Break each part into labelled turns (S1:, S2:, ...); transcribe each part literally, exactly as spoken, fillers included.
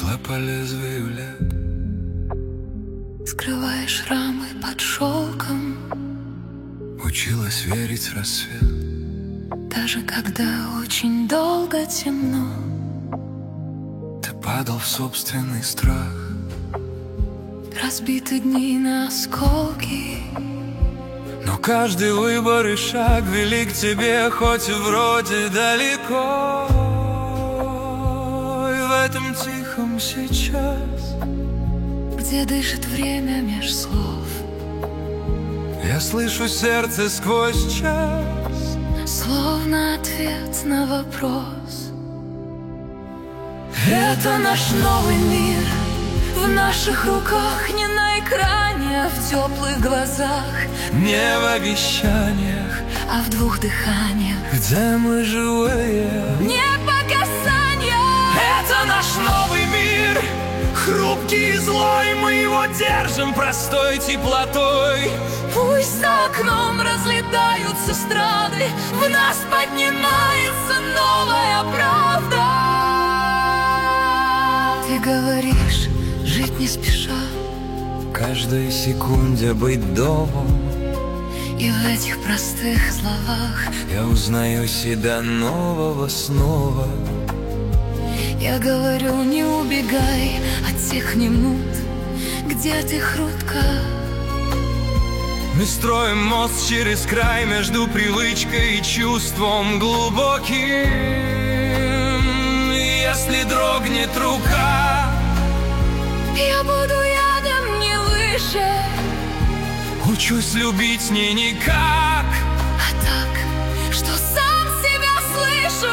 S1: шла по лезвию лет,
S2: скрывая шрамы под шелком,
S1: училась верить в рассвет.
S2: даже когда очень долго темно.
S1: Ты падал в собственный страх,
S2: Разбиты дни на осколки,
S1: но каждый выбор и шаг вели к тебе, хоть и вроде далеко. И в этом тихом сейчас,
S2: где дышит время меж слов,
S1: я слышу сердце сквозь час,
S2: словно ответ на вопрос. Это наш новый мир, в наших руках, не на экране, а в теплых глазах,
S1: не в обещаниях,
S2: а в двух дыханиях,
S1: где мы живые.
S2: не по касанию.
S1: Это наш новый мир, хрупкий и злой, мы его держим простой теплотой.
S2: Пусть за окном разлетаются страны, в нас поднимается новая правда. Ты говоришь, жить не спеша,
S1: В каждой секунде быть домом,
S2: и в этих простых словах
S1: я узнаю себя нового снова.
S2: я говорю, не убегай от тех минут, где ты хрупка.
S1: Мы строим мост через край между привычкой и чувством глубоким. И если дрогнет рука,
S2: Я буду рядом не выше,
S1: учусь любить не никак,
S2: а так, что сам себя слышу.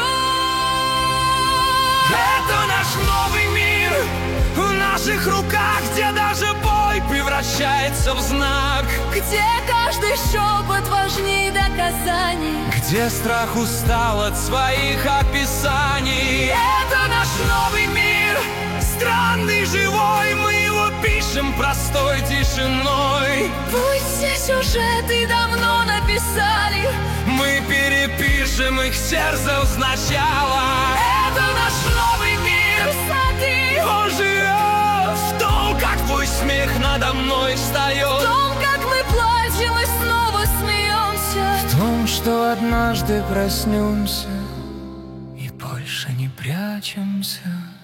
S1: это наш новый мир, в наших руках, где даже бой превращается в знак,
S2: Где каждый шепот важнее доказаний,
S1: где страх устал от своих описаний. Это наш новый мир, странный, живой, мы его пишем простой тишиной.
S2: пусть все сюжеты давно написали,
S1: Мы перепишем их сердце сначала. Это наш новый мир,
S2: высоты,
S1: он живет в том, как твой смех надо мной
S2: в
S1: встает,
S2: том, как мы плачем и снова смеемся,
S1: в том, что однажды проснемся и больше не прячемся.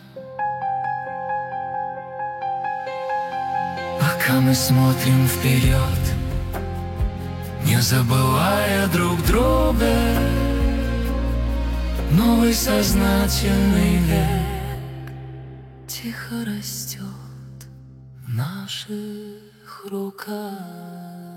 S1: Пока мы смотрим вперед, не забывая друг друга, новый сознательный век
S2: тихо растет в наших руках.